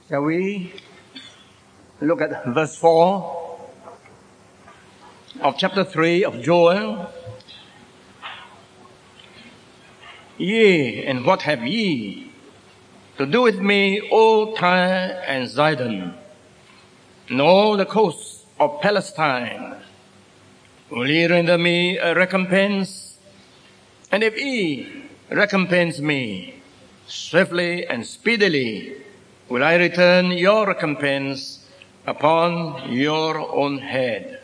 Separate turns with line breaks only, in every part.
Shall we look at verse 4 of chapter 3 of Joel? Yea, and what have ye to do with me, O Tyre and Zidon, and all the coasts of Palestine? Will ye render me a recompense? And if ye recompense me, swiftly and speedily will I return your recompense upon your own head.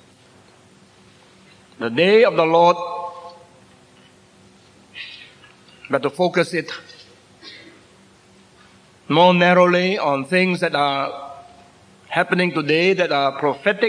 The day of the Lord, but to focus it more narrowly on things that are happening today that are prophetic.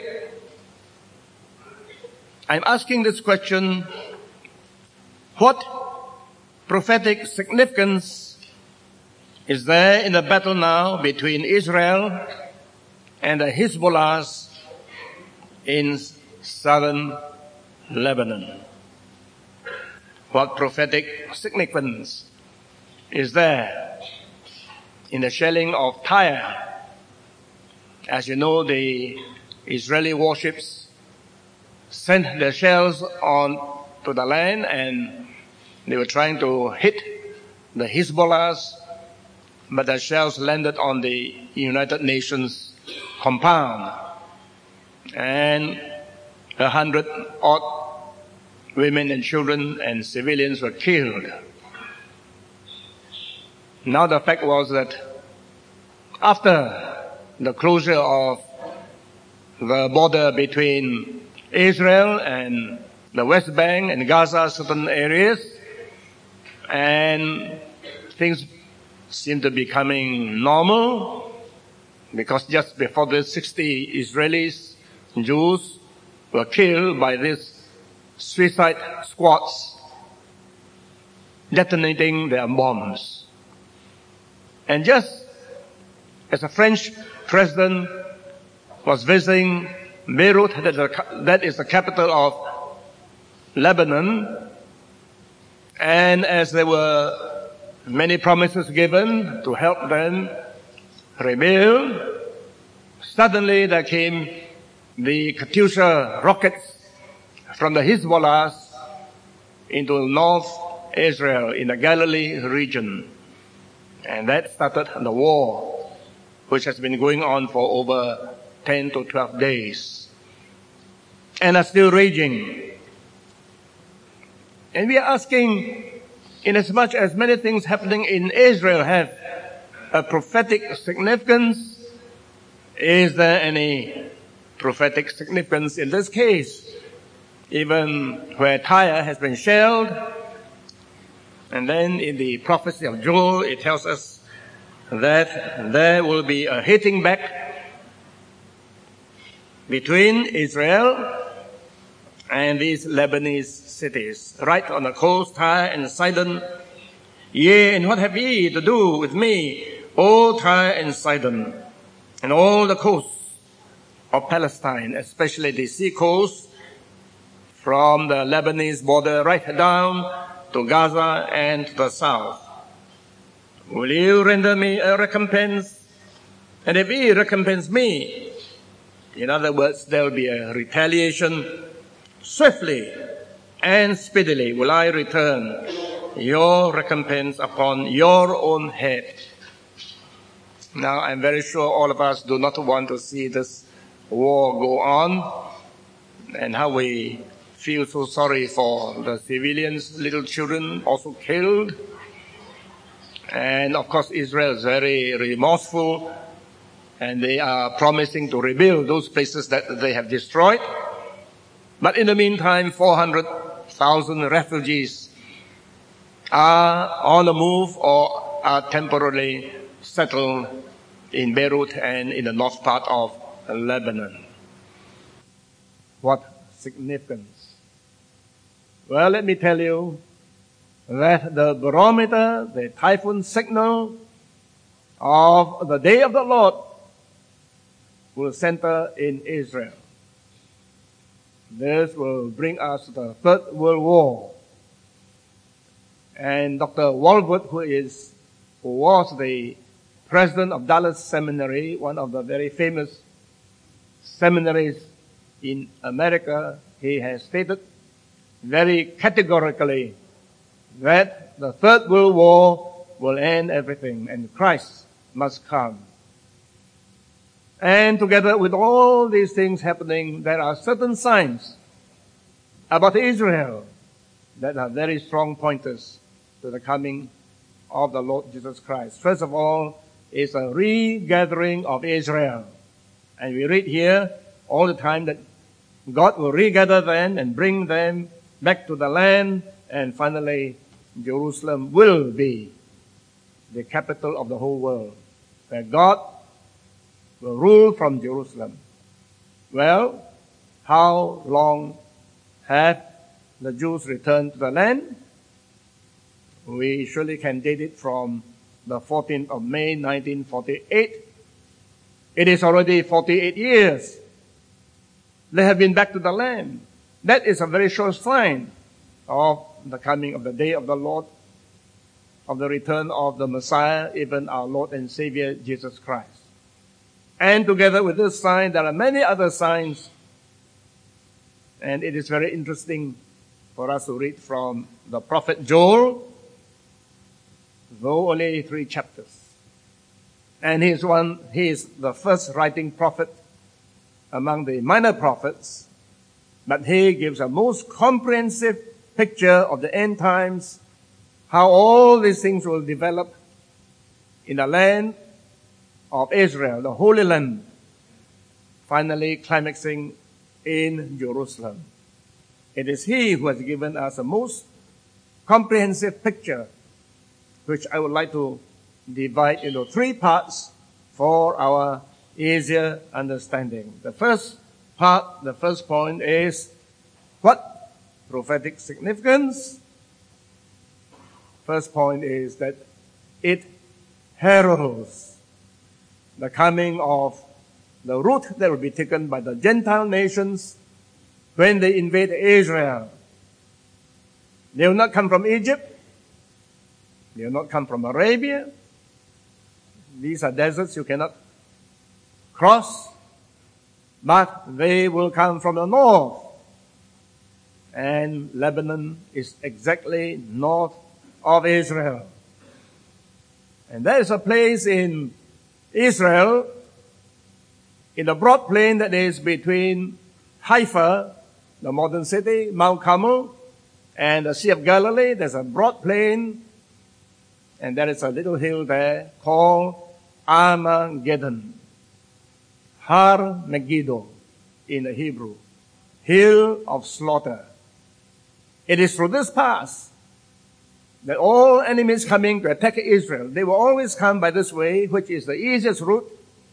I'm asking this question: what prophetic significance is there in the battle now between Israel and the Hezbollahs in southern Lebanon? What prophetic significance is there in the shelling of Tyre? As you know, the Israeli warships sent their shells on to the land, and they were trying to hit the Hezbollahs, but the shells landed on the United Nations compound, and 100-odd women and children and civilians were killed. Now the fact was that after the closure of the border between Israel and the West Bank and Gaza, certain areas, and things seem to be becoming normal, because just before this, 60 Israelis, Jews, were killed by these suicide squads detonating their bombs. And just as the French president was visiting Beirut, that is the capital of Lebanon, and as there were many promises given to help them rebuild, suddenly there came the Katyusha rockets from the Hezbollahs into North Israel in the Galilee region. And that started the war, which has been going on for over 10 to 12 days and are still raging. And we are asking, inasmuch as many things happening in Israel have a prophetic significance, is there any prophetic significance in this case? Even where Tyre has been shelled, and then in the prophecy of Joel, it tells us that there will be a hitting back between Israel and these Lebanese cities, right on the coast, Tyre and Sidon. Yea, and what have ye to do with me, O Tyre and Sidon, and all the coasts of Palestine, especially the sea coast, from the Lebanese border right down to Gaza and to the south. Will you render me a recompense? And if ye recompense me, in other words, there will be a retaliation. Swiftly and speedily will I return your recompense upon your own head. Now, I'm very sure all of us do not want to see this war go on, and how we feel so sorry for the civilians, little children also killed. And of course, Israel is very remorseful, and they are promising to rebuild those places that they have destroyed. But in the meantime, 400,000 refugees are on the move or are temporarily settled in Beirut and in the north part of Lebanon. What significance? Well, let me tell you that the barometer, the typhoon signal of the day of the Lord will center in Israel. This will bring us to the Third World War. And Dr. Walvoord, who was the president of Dallas Seminary, one of the very famous seminaries in America, he has stated very categorically that the Third World War will end everything and Christ must come. And together with all these things happening, there are certain signs about Israel that are very strong pointers to the coming of the Lord Jesus Christ. First of all, is a regathering of Israel. And we read here all the time that God will regather them and bring them back to the land, and finally Jerusalem will be the capital of the whole world, where God will rule from Jerusalem. Well, how long have the Jews returned to the land? We surely can date it from the 14th of May, 1948. It is already 48 years. They have been back to the land. That is a very sure sign of the coming of the day of the Lord, of the return of the Messiah, even our Lord and Savior, Jesus Christ. And together with this sign, there are many other signs. And it is very interesting for us to read from the prophet Joel, though only 3 chapters. And he is the first writing prophet among the minor prophets, but he gives a most comprehensive picture of the end times, how all these things will develop in the land of Israel, the Holy Land, finally climaxing in Jerusalem. It is he who has given us a most comprehensive picture, which I would like to divide into 3 parts for our easier understanding. The first part, the first point is what? Prophetic significance. First point is that it heralds the coming of the route that will be taken by the Gentile nations when they invade Israel. They will not come from Egypt. They will not come from Arabia. These are deserts you cannot cross. But they will come from the north. And Lebanon is exactly north of Israel. And there is a place in Israel, in the broad plain that is between Haifa, the modern city, Mount Carmel, and the Sea of Galilee. There's a broad plain, and there is a little hill there called Armageddon. Har Megiddo in the Hebrew. Hill of slaughter. It is through this pass that all enemies coming to attack Israel, they will always come by this way, which is the easiest route.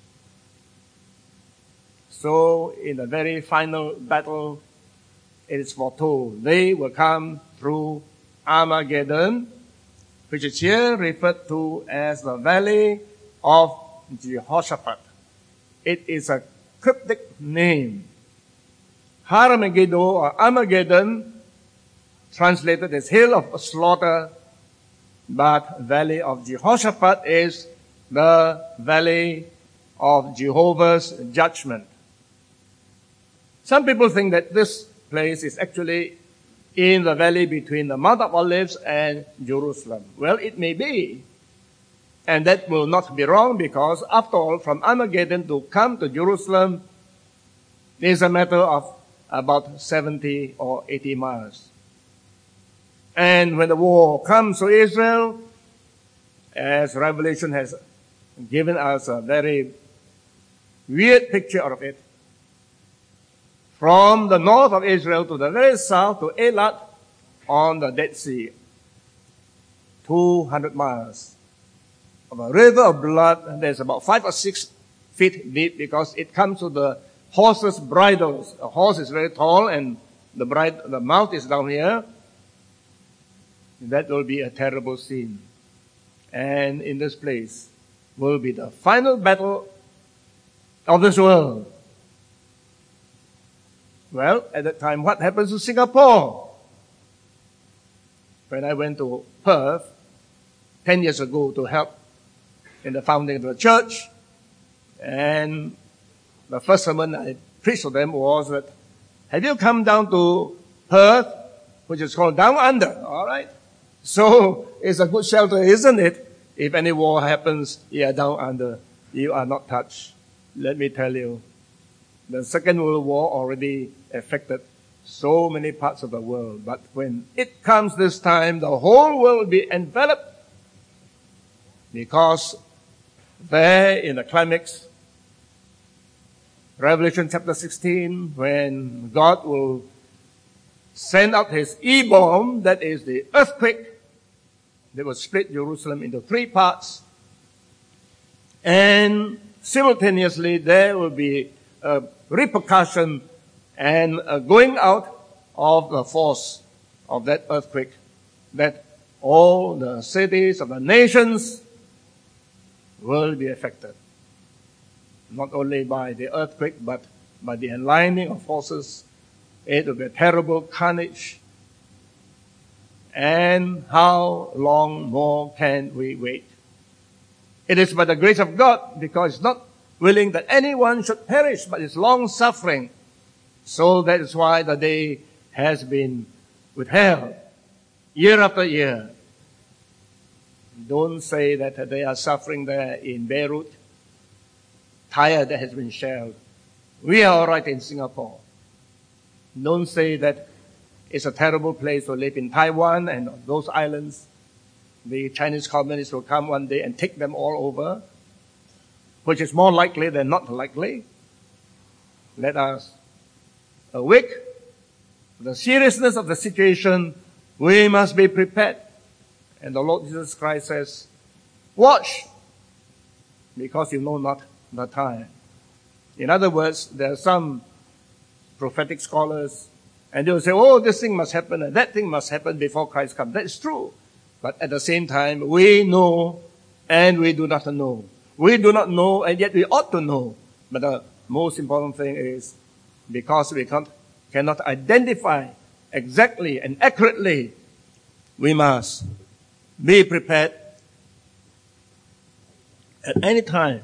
So in the very final battle, it is foretold they will come through Armageddon, which is here referred to as the Valley of Jehoshaphat. It is a cryptic name. Har Megiddo or Armageddon, translated as Hill of Slaughter, but Valley of Jehoshaphat is the Valley of Jehovah's Judgment. Some people think that this place is actually in the valley between the Mount of Olives and Jerusalem. Well, it may be. And that will not be wrong, because after all, from Armageddon to come to Jerusalem is a matter of about 70 or 80 miles. And when the war comes to Israel, as Revelation has given us a very weird picture of it, from the north of Israel to the very south to Eilat on the Dead Sea, 200 miles of a river of blood. There's about 5 or 6 feet deep, because it comes to the horses' bridles. A horse is very tall and the mouth is down here. That will be a terrible scene. And in this place will be the final battle of this world. Well, at that time, what happens to Singapore? When I went to Perth 10 years ago to help in the founding of the church. And the first sermon I preached to them was that, have you come down to Perth, which is called Down Under? All right. So it's a good shelter, isn't it? If any war happens, down under, you are not touched. Let me tell you, the Second World War already affected so many parts of the world. But when it comes this time, the whole world will be enveloped, because there in the climax, Revelation chapter 16, when God will send out his E-bomb, that is the earthquake, that will split Jerusalem into 3 parts. And simultaneously, there will be a repercussion and a going out of the force of that earthquake, that all the cities of the nations will be affected. Not only by the earthquake, but by the aligning of forces. It will be a terrible carnage. And how long more can we wait? It is by the grace of God, because it's not willing that anyone should perish, but it's long suffering. So that is why the day has been withheld year after year. Don't say that they are suffering there in Beirut, Tyre that has been shelled. We are all right in Singapore. Don't say that it's a terrible place to live in Taiwan and those islands. The Chinese communists will come one day and take them all over, which is more likely than not likely. Let us awake to the seriousness of the situation. We must be prepared. And the Lord Jesus Christ says, watch, because you know not the time. In other words, there are some prophetic scholars, and they will say, oh, this thing must happen and that thing must happen before Christ comes. That is true. But at the same time, we know and we do not know. We do not know, and yet we ought to know. But the most important thing is, because we cannot identify exactly and accurately, we must be prepared at any time.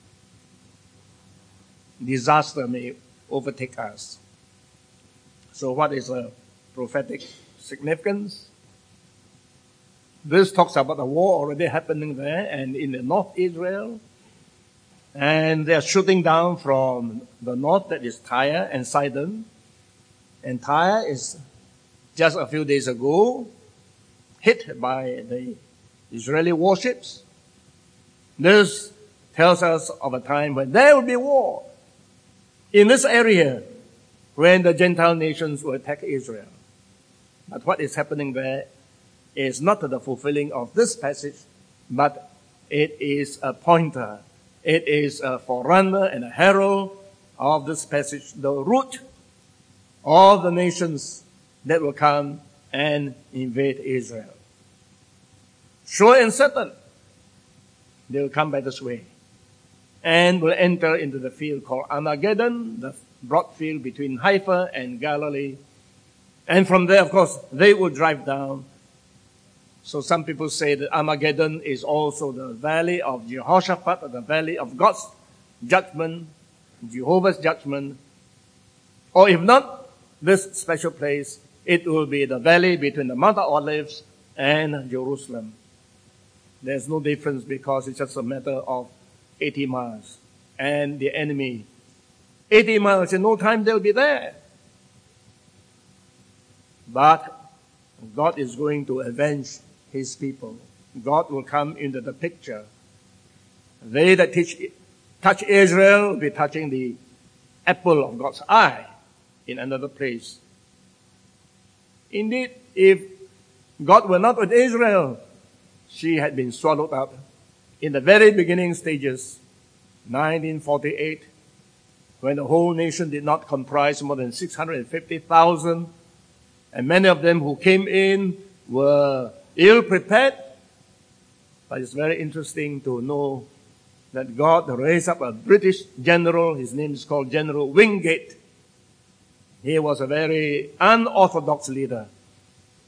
Disaster may overtake us. So what is the prophetic significance? This talks about the war already happening there and in the North Israel. And they are shooting down from the north, that is Tyre and Sidon. And Tyre is just a few days ago hit by the Israeli warships. This tells us of a time when there will be war in this area, when the Gentile nations will attack Israel. But what is happening there is not the fulfilling of this passage, but it is a pointer. It is a forerunner and a herald of this passage, the root of the nations that will come and invade Israel. Sure and certain, they will come by this way and will enter into the field called Armageddon, the broad field between Haifa and Galilee. And from there, of course, they will drive down. So some people say that Armageddon is also the valley of Jehoshaphat, or the valley of God's judgment, Jehovah's judgment. Or if not this special place, it will be the valley between the Mount of Olives and Jerusalem. There's no difference, because it's just a matter of 80 miles. And the enemy, 80 miles, in no time they'll be there. But God is going to avenge his people. God will come into the picture. They that touch Israel will be touching the apple of God's eye in another place. Indeed, if God were not with Israel, she had been swallowed up in the very beginning stages, 1948, when the whole nation did not comprise more than 650,000, and many of them who came in were ill-prepared. But it's very interesting to know that God raised up a British general. His name is called General Wingate. He was a very unorthodox leader.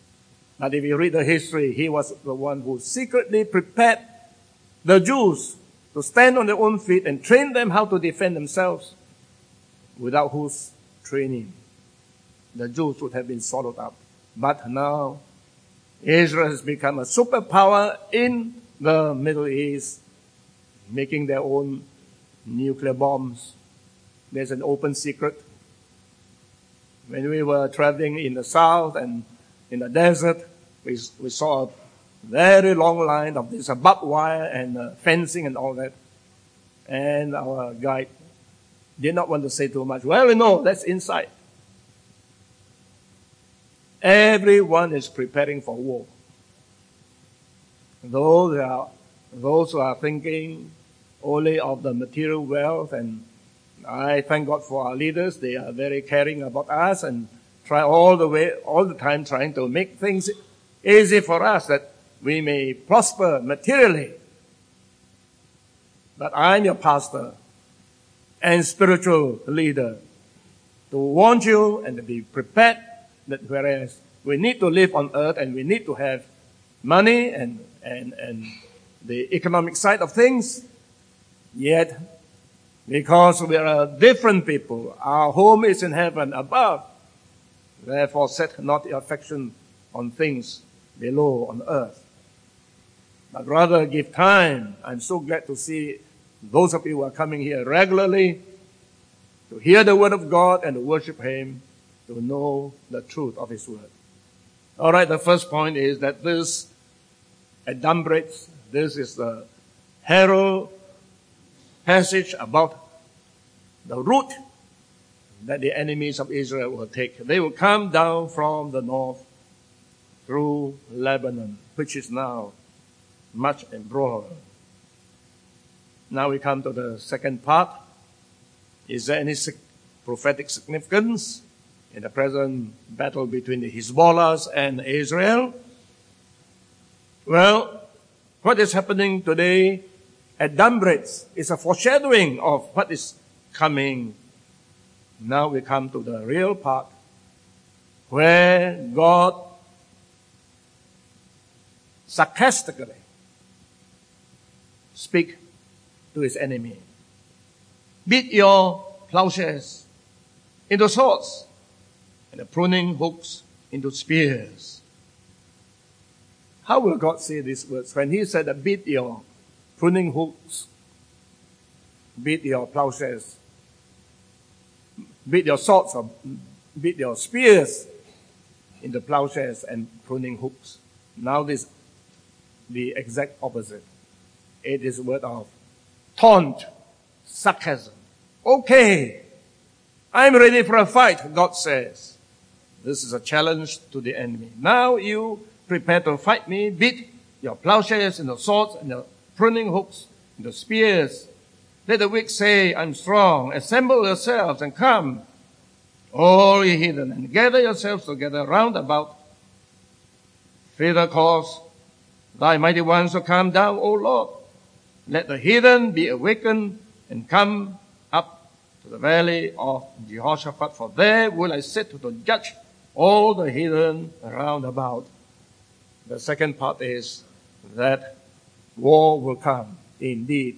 But if you read the history, he was the one who secretly prepared the Jews to stand on their own feet and train them how to defend themselves, without whose training the Jews would have been swallowed up. But now Israel has become a superpower in the Middle East, making their own nuclear bombs. There's an open secret. When we were traveling in the south and in the desert, we saw a very long line of this barbed wire and fencing and all that. And our guide did not want to say too much. Well, that's inside. Everyone is preparing for war. Those who are thinking only of the material wealth, and I thank God for our leaders. They are very caring about us and try all the time trying to make things easy for us that we may prosper materially. But I'm your pastor and spiritual leader to warn you and to be prepared that whereas we need to live on earth and we need to have money and the economic side of things, yet because we are different people, our home is in heaven above. Therefore set not your affection on things below on earth, but rather give time. I'm so glad to see those of you who are coming here regularly to hear the word of God and to worship Him, to know the truth of His word. All right, the first point is that this Adumbrates, this is the herald passage about the route that the enemies of Israel will take. They will come down from the north through Lebanon, which is now much embroiled. Now we come to the second part. Is there any prophetic significance in the present battle between the Hezbollahs and Israel? Well, what is happening today at Dumbrates is a foreshadowing of what is coming. Now we come to the real part where God sarcastically speak to His enemy. Beat your plowshares into swords and the pruning hooks into spears. How will God say these words? When He said that beat your pruning hooks, beat your plowshares, beat your swords or beat your spears into plowshares and pruning hooks. Now this the exact opposite. It is a word of taunt, sarcasm. Okay, I'm ready for a fight, God says. This is a challenge to the enemy. Now you prepare to fight me, beat your plowshares and the swords and the pruning hooks and the spears. Let the weak say, I'm strong. Assemble yourselves and come, all ye heathen, and gather yourselves together round about. Thither cause thy mighty ones to come down, O Lord. Let the heathen be awakened and come up to the valley of Jehoshaphat, for there will I sit to judge all the heathen round about. The second part is that war will come indeed.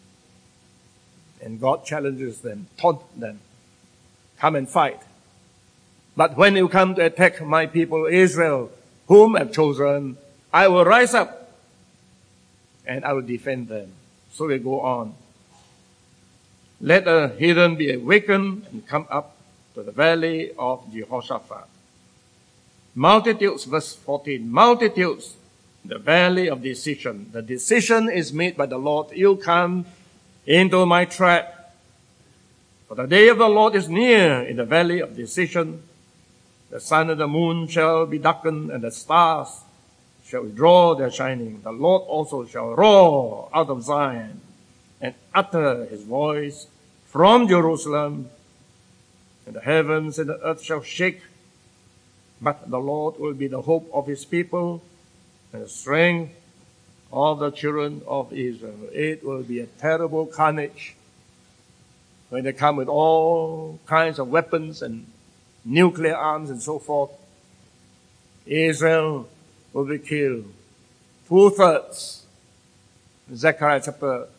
And God challenges them, taunt them, come and fight. But when you come to attack my people Israel, whom I've chosen, I will rise up and I will defend them. So we go on. Let the heathen be awakened and come up to the valley of Jehoshaphat. Multitudes, verse 14, multitudes, the valley of decision. The decision is made by the Lord. You come into my trap. For the day of the Lord is near in the valley of decision. The sun and the moon shall be darkened, and the stars shall withdraw their shining. The Lord also shall roar out of Zion and utter His voice from Jerusalem, and the heavens and the earth shall shake. But the Lord will be the hope of His people and the strength of the children of Israel. It will be a terrible carnage when they come with all kinds of weapons and nuclear arms and so forth. Israel will be killed. 2/3. Zechariah chapter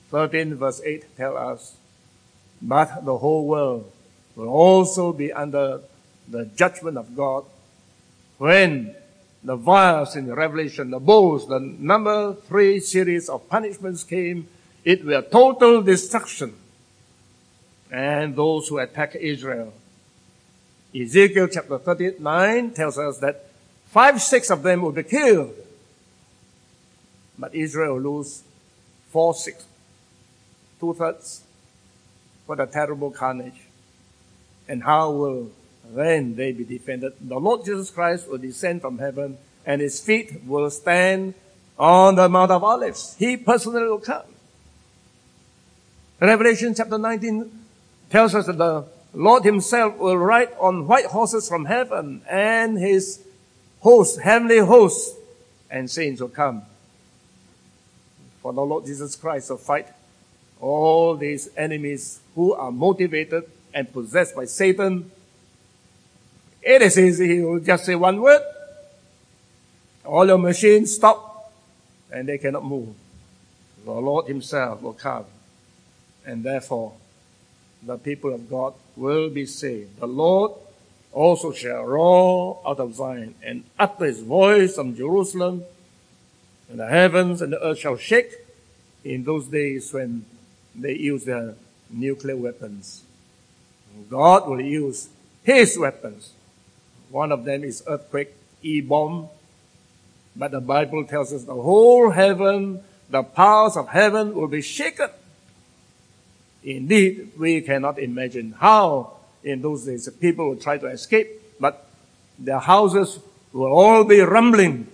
13 verse 8 tells us, but the whole world will also be under the judgment of God when the vials in the Revelation, the bowls, the number 3 series of punishments came. It will total destruction. And those who attack Israel. Ezekiel chapter 39 tells us that 5/6 of them will be killed. But Israel will lose 4/6, 2/3 for the terrible carnage. And how will then they be defended? The Lord Jesus Christ will descend from heaven and his feet will stand on the Mount of Olives. He personally will come. Revelation chapter 19 tells us that the Lord himself will ride on white horses from heaven and his hosts, heavenly hosts and saints will come. For the Lord Jesus Christ will fight all these enemies who are motivated and possessed by Satan. It is easy. He will just say one word. All your machines stop and they cannot move. The Lord himself will come. And therefore, the people of God will be saved. The Lord also shall roar out of Zion and utter his voice from Jerusalem, and the heavens and the earth shall shake in those days when they use their nuclear weapons. God will use his weapons. One of them is earthquake, E-bomb. But the Bible tells us the whole heaven, the powers of heaven will be shaken. Indeed, we cannot imagine how in those days people will try to escape, but their houses will all be rumbling.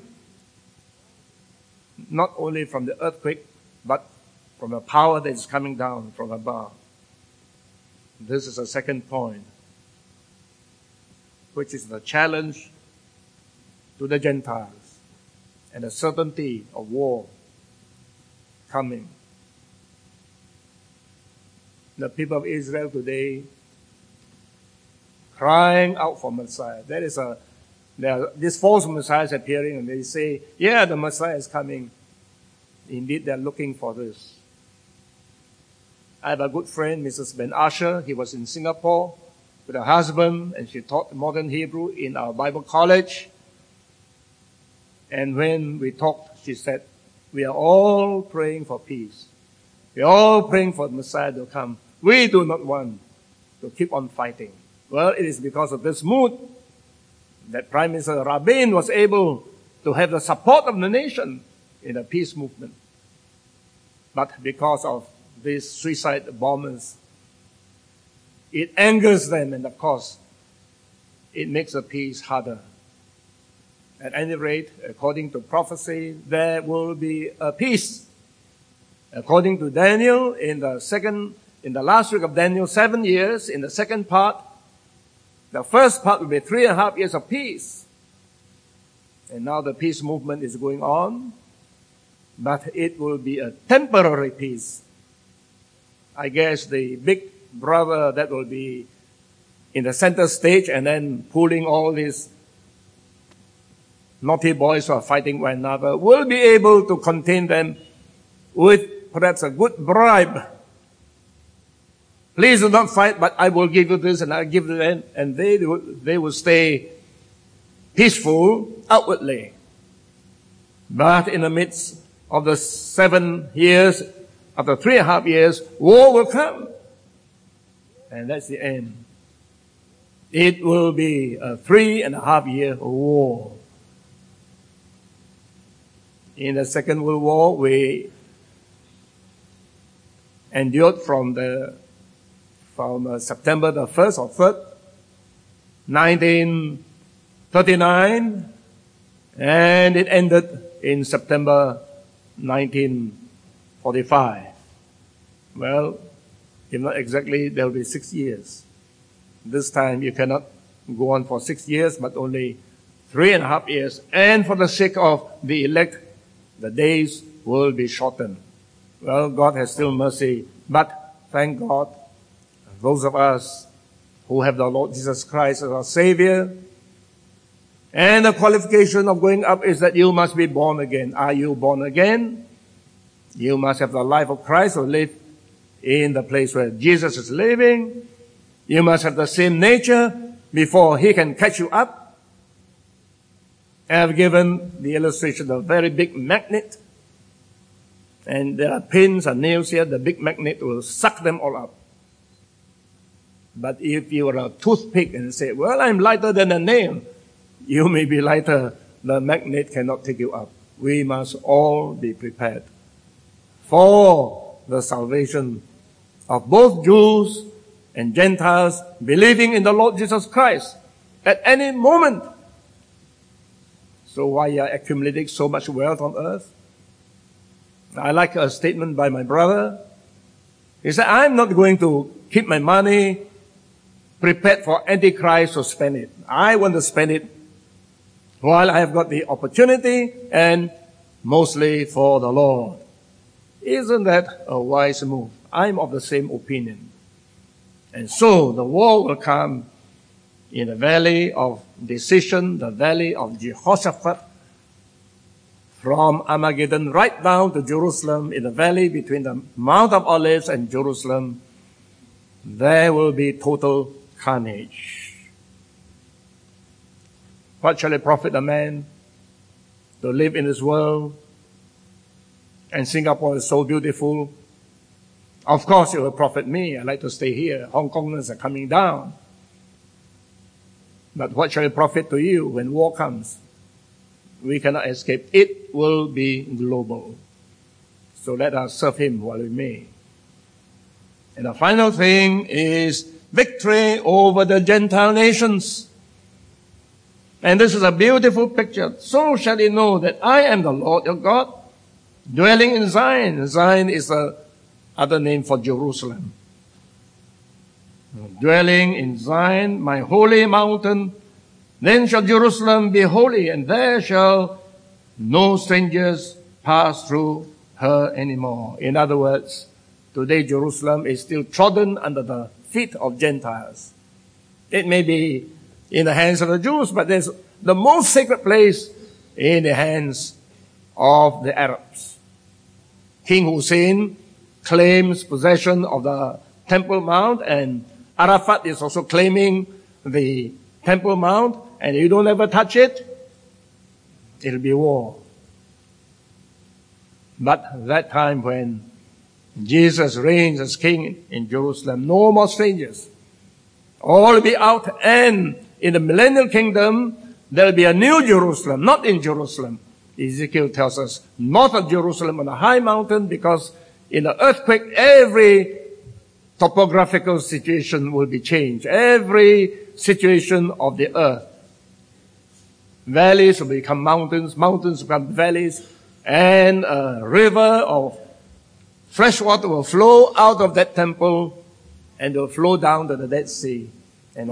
Not only from the earthquake, but from the power that is coming down from above. This is the second point, which is the challenge to the Gentiles and the certainty of war coming. The people of Israel today crying out for Messiah. There are these false messiahs appearing and they say, yeah, the Messiah is coming. Indeed, they're looking for this. I have a good friend, Mrs. Ben Asher. He was in Singapore with her husband and she taught modern Hebrew in our Bible college. And when we talked, she said, we are all praying for peace. We are all praying for the Messiah to come. We do not want to keep on fighting. Well, it is because of this mood that Prime Minister Rabin was able to have the support of the nation in the peace movement. But because of these suicide bombers, it angers them and of course it makes the peace harder. At any rate, according to prophecy, there will be a peace. According to Daniel, in the last week of Daniel, 7 years, in the second part, the first part will be 3.5 years of peace. And now the peace movement is going on, but it will be a temporary peace. I guess the big brother that will be in the center stage and then pulling all these naughty boys who are fighting one another will be able to contain them with perhaps a good bribe. Please do not fight, but I will give you this and I'll give you that. And they will stay peaceful outwardly. But in the midst of the 7 years, after 3.5 years, war will come. And that's the end. It will be a 3.5-year war. In the Second World War, we endured from September the 1st or 3rd, 1939, and it ended in September 1945. Well, if not exactly, there will be 6 years. This time you cannot go on for 6 years, but only 3.5 years. And for the sake of the elect, the days will be shortened. Well, God has still mercy, but thank God, those of us who have the Lord Jesus Christ as our Savior, and the qualification of going up is that you must be born again. Are you born again? You must have the life of Christ or live in the place where Jesus is living. You must have the same nature before he can catch you up. I have given the illustration of a very big magnet. And there are pins and nails here. The big magnet will suck them all up. But if you are a toothpick and say, well, I'm lighter than a nail, you may be lighter. The magnet cannot take you up. We must all be prepared for the salvation of both Jews and Gentiles believing in the Lord Jesus Christ at any moment. So why are you accumulating so much wealth on earth? I like a statement by my brother. He said, I'm not going to keep my money prepared for Antichrist to spend it. I want to spend it while I have got the opportunity and mostly for the Lord. Isn't that a wise move? I'm of the same opinion. And so the war will come in the valley of decision, the valley of Jehoshaphat, from Armageddon right down to Jerusalem, in the valley between the Mount of Olives and Jerusalem. There will be total carnage. What shall it profit a man to live in this world? And Singapore is so beautiful. Of course, it will profit me. I like to stay here. Hong Kongers are coming down. But what shall it profit to you when war comes? We cannot escape. It will be global. So let us serve him while we may. And the final thing is victory over the Gentile nations. And this is a beautiful picture. So shall they know that I am the Lord your God, dwelling in Zion. Zion is the other name for Jerusalem. Dwelling in Zion, my holy mountain. Then shall Jerusalem be holy, and there shall no strangers pass through her anymore. In other words, today Jerusalem is still trodden under the feet of Gentiles. It may be in the hands of the Jews, but there's the most sacred place in the hands of the Arabs. King Hussein claims possession of the Temple Mount, and Arafat is also claiming the Temple Mount, and you don't ever touch it, it'll be war. But that time when Jesus reigns as king in Jerusalem, no more strangers. All will be out, and in the millennial kingdom, there'll be a new Jerusalem, not in Jerusalem. Ezekiel tells us, north of Jerusalem on a high mountain, because in the earthquake, every topographical situation will be changed. Every situation of the earth. Valleys will become mountains, mountains will become valleys, and a river of fresh water will flow out of that temple and will flow down to the Dead Sea. And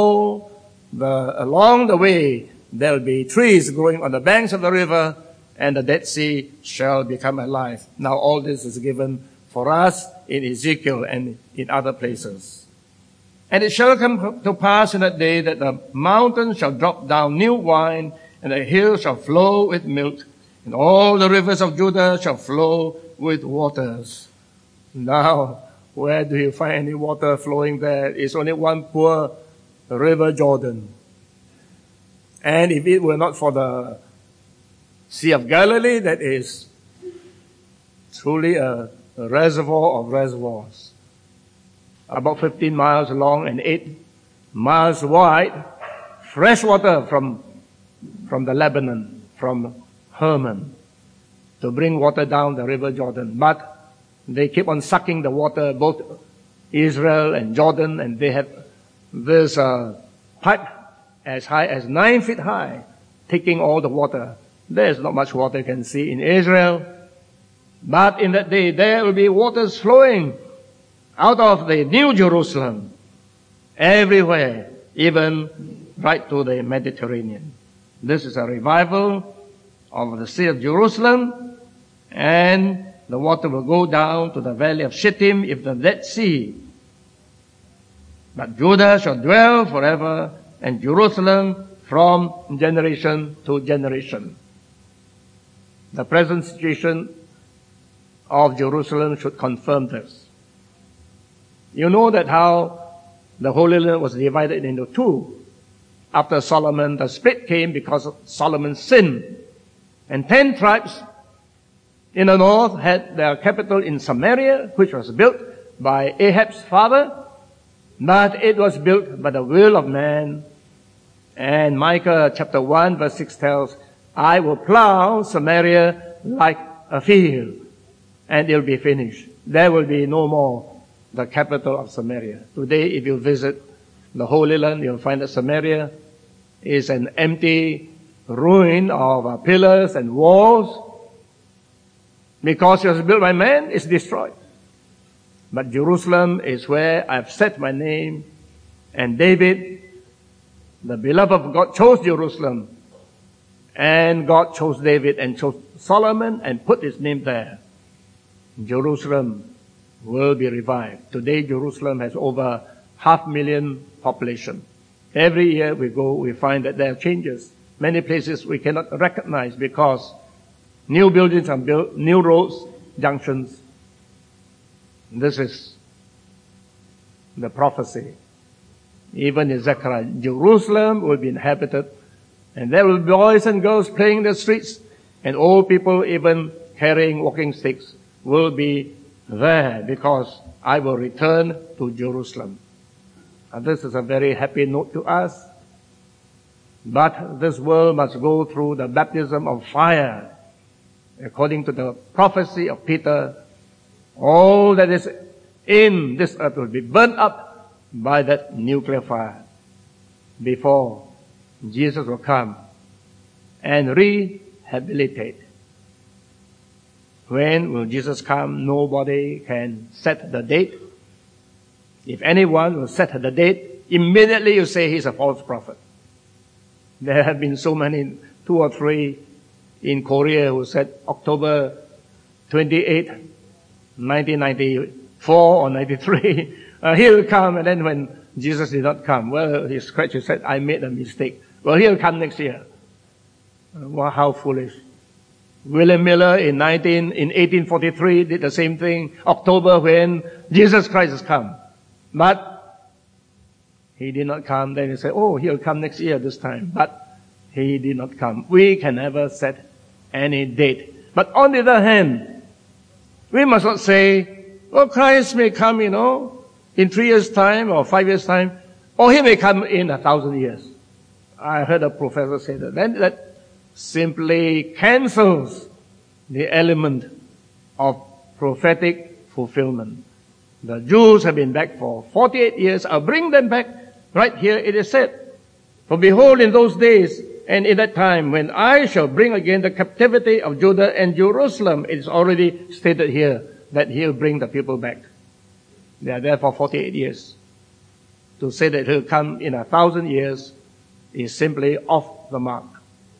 along the way, there will be trees growing on the banks of the river, and the Dead Sea shall become alive. Now all this is given for us in Ezekiel and in other places. And it shall come to pass in that day that the mountains shall drop down new wine, and the hills shall flow with milk, and all the rivers of Judah shall flow with waters. Now, where do you find any water flowing there? It's only one poor river, Jordan. And if it were not for the Sea of Galilee, that is truly a reservoir of reservoirs, about 15 miles long and 8 miles wide, fresh water from the Lebanon, from Hermon, to bring water down the river Jordan. But they keep on sucking the water, both Israel and Jordan, and they have this pipe as high as 9 feet high, taking all the water. There's not much water you can see in Israel. But in that day, there will be waters flowing out of the New Jerusalem everywhere, even right to the Mediterranean. This is a revival of the Sea of Jerusalem, and the water will go down to the valley of Shittim, if the Dead Sea. But Judah shall dwell forever, and Jerusalem from generation to generation. The present situation of Jerusalem should confirm this. You know that how the Holy Land was divided into two. After Solomon, the split came because of Solomon's sin. And 10 tribes in the north had their capital in Samaria, which was built by Ahab's father, but it was built by the will of man. And Micah chapter 1 verse 6 tells, I will plow Samaria like a field, and it will be finished. There will be no more the capital of Samaria. Today, if you visit the Holy Land, you'll find that Samaria is an empty ruin of pillars and walls. Because it was built by man, it's destroyed. But Jerusalem is where I've set my name, and David, the beloved of God, chose Jerusalem, and God chose David and chose Solomon and put his name there. Jerusalem will be revived. Today, Jerusalem has over 500,000 population. Every year we go, we find that there are changes. Many places we cannot recognize because new buildings are built, new roads, junctions. This is the prophecy. Even in Zechariah, Jerusalem will be inhabited, and there will be boys and girls playing in the streets, and old people even carrying walking sticks will be there because I will return to Jerusalem. And this is a very happy note to us. But this world must go through the baptism of fire. According to the prophecy of Peter, all that is in this earth will be burnt up by that nuclear fire before Jesus will come and rehabilitate. When will Jesus come? Nobody can set the date. If anyone will set the date, immediately you say he's a false prophet. There have been so many, 2 or 3 in Korea who said October 28, 1994 or 93, he'll come, and then when Jesus did not come, well, he scratched his head, I made a mistake. Well, he'll come next year. Well, how foolish. William Miller in 1843 did the same thing, October, when Jesus Christ has come. But he did not come. Then he said, oh, he'll come next year this time. But he did not come. We can never set any date. But on the other hand, we must not say, oh, Christ may come, in 3 years' time or 5 years' time, or he may come in 1,000 years. I heard a professor say that. Then that simply cancels the element of prophetic fulfillment. The Jews have been back for 48 years. I'll bring them back. Right here it is said, for behold, in those days and in that time, when I shall bring again the captivity of Judah and Jerusalem, it is already stated here that he'll bring the people back. They are there for 48 years. To say that he'll come in 1,000 years is simply off the mark.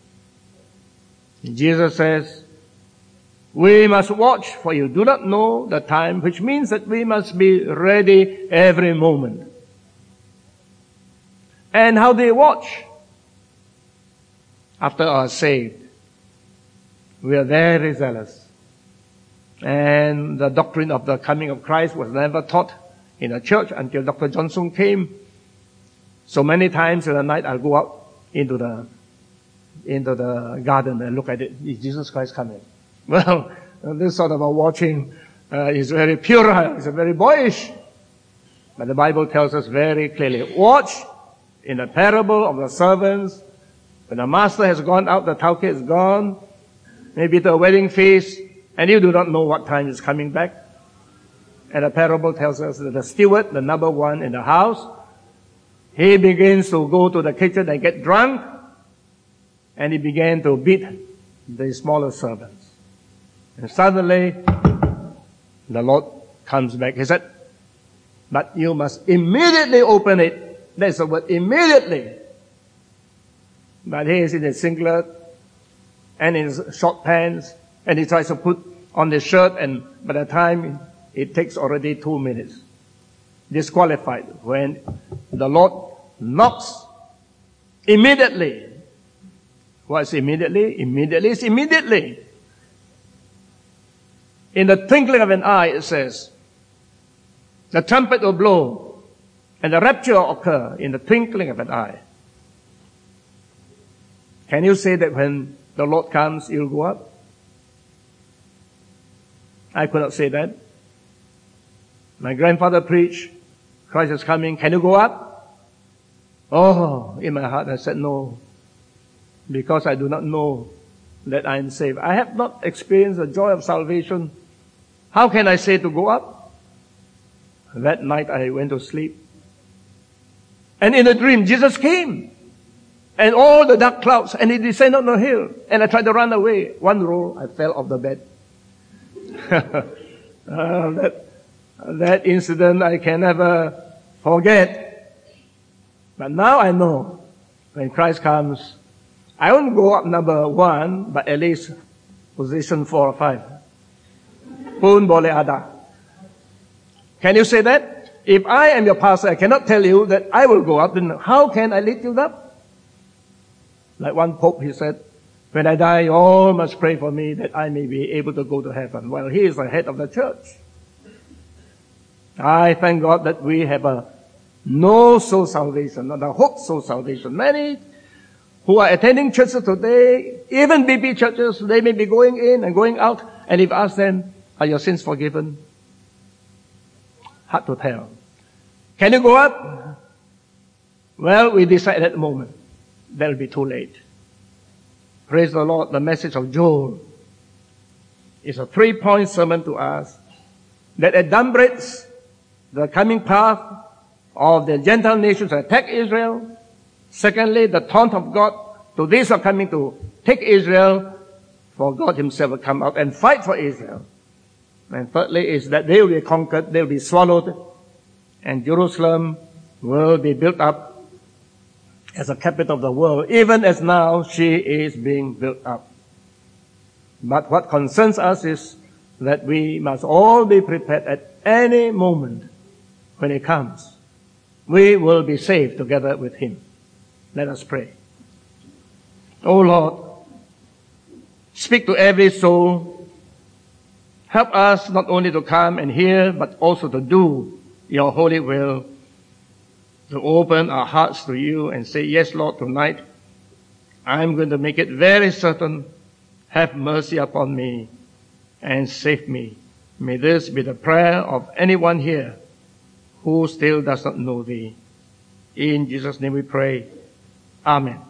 Jesus says, we must watch, for you do not know the time, which means that we must be ready every moment. And how do they watch? After are saved, we are very zealous. And the doctrine of the coming of Christ was never taught in a church until Dr. Johnson came. So many times in the night I'll go out into the garden and look at it. Is Jesus Christ coming? Well, this sort of a watching is very puerile. It's very boyish. But the Bible tells us very clearly, watch in the parable of the servants. When the master has gone out, the tauke is gone, maybe to a wedding feast, and you do not know what time is coming back. And the parable tells us that the steward, the number one in the house, he begins to go to the kitchen and get drunk, and he began to beat the smaller servants. And suddenly, the Lord comes back. He said, but you must immediately open it. That's the word, immediately. But he is in his singlet and in his short pants, and he tries to put on the shirt, and by the time it takes already 2 minutes. Disqualified. When the Lord knocks, immediately. What's immediately? Immediately is immediately. In the twinkling of an eye, it says, the trumpet will blow, and the rapture will occur in the twinkling of an eye. Can you say that when the Lord comes, you'll go up? I could not say that. My grandfather preached, Christ is coming, can you go up? Oh, in my heart I said no, because I do not know that I am saved. I have not experienced the joy of salvation. How can I say to go up? That night I went to sleep. And in a dream, Jesus came. And all the dark clouds, and he descended on the hill. And I tried to run away. One roll, I fell off the bed. That incident I can never forget. But now I know, when Christ comes, I won't go up number 1, but at least position 4 or 5. Pun boleh ada. Can you say that? If I am your pastor, I cannot tell you that I will go up, then how can I lead you up? Like one pope, he said, when I die, you all must pray for me that I may be able to go to heaven. Well, he is the head of the church. I thank God that we have a no soul salvation, not a hope soul salvation. Many who are attending churches today, even BP churches, they may be going in and going out, and if ask them, are your sins forgiven? Hard to tell. Can you go up? Well, we decide at the moment. That'll be too late. Praise the Lord. The message of Joel is a 3-point sermon to us that adumbrates the coming path of the Gentile nations to attack Israel. Secondly, the taunt of God to these who are coming to take Israel, for God himself will come out and fight for Israel. And thirdly is that they will be conquered, they will be swallowed, and Jerusalem will be built up as a capital of the world, even as now she is being built up. But what concerns us is that we must all be prepared at any moment when it comes. We will be saved together with him. Let us pray. Oh Lord, speak to every soul. Help us not only to come and hear, but also to do your holy will, to open our hearts to you and say, yes, Lord, tonight I'm going to make it very certain, have mercy upon me and save me. May this be the prayer of anyone here who still does not know thee. In Jesus' name we pray. Amen.